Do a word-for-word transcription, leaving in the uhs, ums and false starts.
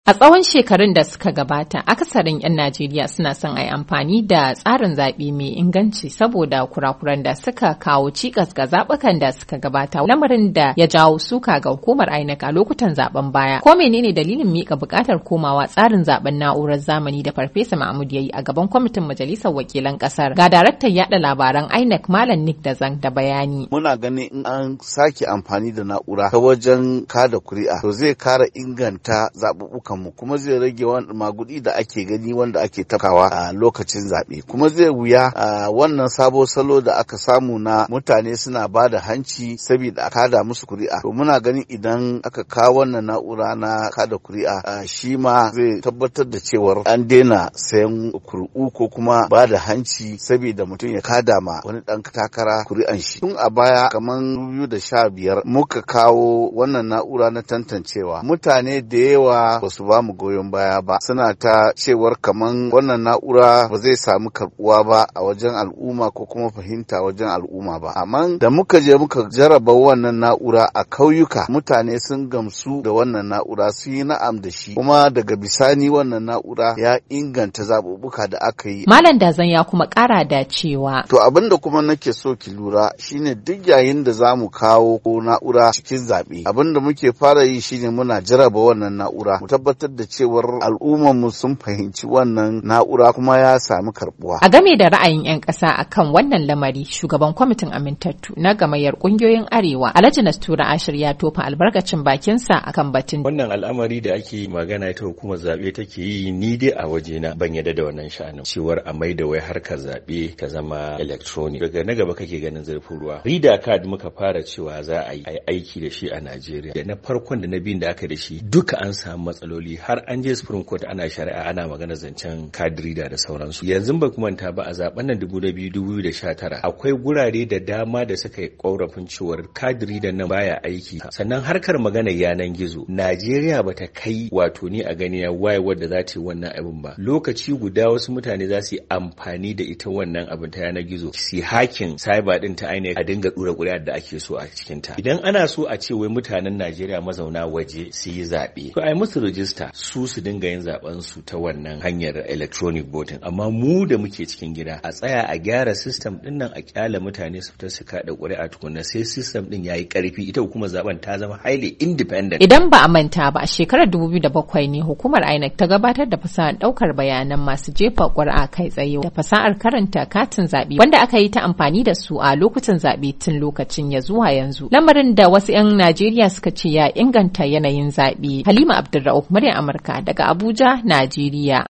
A tsawon shekarun da suka gabata, akasarin 'yan Najeriya suna son a yi amfani da tsarin zaɓe mai inganci saboda kurakuran da suka kawo cikas ga zaɓukan da suka gabata, lamarin da ya jawo suka ga hukumar I N E C a lokutan zaɓen baya. Ko menene dalilin miƙa buƙatar komawa tsarin zaɓen na'urar zamani da Farfesa Mahmud ya yi a gaban kwamitin Majalisar Wakilan ƙasar? Ga daraktan yaɗa labaran I N E C Malam Nick Dazan da bayani. Muna ganin in an sake amfani da na'ura ta wajen kada kuri'a, to zai kara inganta zaɓuɓɓukan mu kuma zai rage wani magudi da ake gani wanda ake takawa a lokacin zaɓe, kuma zai wuya a wannan sabo salo da aka samu na mutane suna ba da hanci saboda a kada musu kuri'a. To muna ganin idan aka kawo wannan na'ura na kada kuri'a, shi ma zai tabbatar da cewar an daina sayan kuri'u ko kuma ba da hanci saboda mutum ya kada ma wani ɗan takara kuri'an shi. Tun a baya kamar dubu biyu da sha biyar muka kawo wannan na'ura na tantancewa, mutane da yawa ba su ba mu goyon baya ba, suna ta cewar kaman wannan na'ura ba zai samu karbuwa ba a wajen al'umma ko kuma fahimta wajen al'umma ba. Amma da muka je muka jaraba wannan na'ura a kauyuka, mutane sun gamsu da wannan na'ura, su yi na'am da shi, kuma daga bisani wannan na'ura ya inganta zaɓuɓɓuka da aka yi. Malam Dazan ya kuma ƙara da cewa, to abin da kuma nake so ki lura shine duk yayin da za mu kawo ko na'ura cikin zaɓe, abin da muke fara yi shine muna jaraba wannan na'ura, mu tabbatar da cewar al'ummarmu sun fahimci wannan na'ura kuma ya sami karbuwa. A game da ra'ayin 'yan ƙasa akan wannan lamari, shugaban kwamitin amintattu na gamayyar ƙungiyoyin Arewa, Alhaji Nastura Ashir, ya tofa albarkacin bakinsa akan batun. Wannan al'amari da ake magana ita hukumar zaɓe take yi, ni dai a wajena ban yadda da wannan sha'anin cewar a mai da wai harkar zaɓe ta zama electronic. Daga na gaba kake ganin zurfin ruwa. Reader card muka fara cewa za a yi aiki da shi a Najeriya. Da na farkon da na biyun da aka da shi duka an samu matsaloli, har an je Supreme Court ana shari'a, ana magana zancen card reader da sauransu. Yanzu ba kuma ta ba a zaben nan dubu biyu dubu da sha tara akwai gurare da dama da suka yi korafin cewar card reader nan baya aiki. Sannan harkar magana yanan gizo, Najeriya bata kai wato ni a gani ya waye wadda za ta yi wannan abin ba. Lokaci guda wasu mutane za su yi amfani da ita wannan abin ta yanar gizo, su hakin cyber din ta ainihin a dinga dura ƙuri'ar da ake so a cikin ta. Idan ana so a ce wai mutanen Najeriya mazauna waje su yi zaɓe, to ai musu rijista su su dinga yin zaben su ta wannan hanyar electronic voting. Amma mu da muke cikin gida, a tsaya a gyara system din nan, a kyala mutane su fita su kada ƙuri'a tukunna sai system din yayi karfi, ita hukumar zaben ta zama highly independent. Idan ba a manta ba, a shekarar dubu biyu da bakwai ne hukumar I N E C ta gabatar da fasahar daukar bayanan masu jefa ƙuri'a kai tsaye da fasahar karanta katin zaɓe, wanda aka yi ta amfani da su a lokutan zaɓe tun lokacin ya zuwa yanzu, lamarin da wasu 'yan Najeriya suka ce ya inganta yanayin zaɓe. Halima Abdulrauf, muryar Amurka daga Abuja, Najeriya.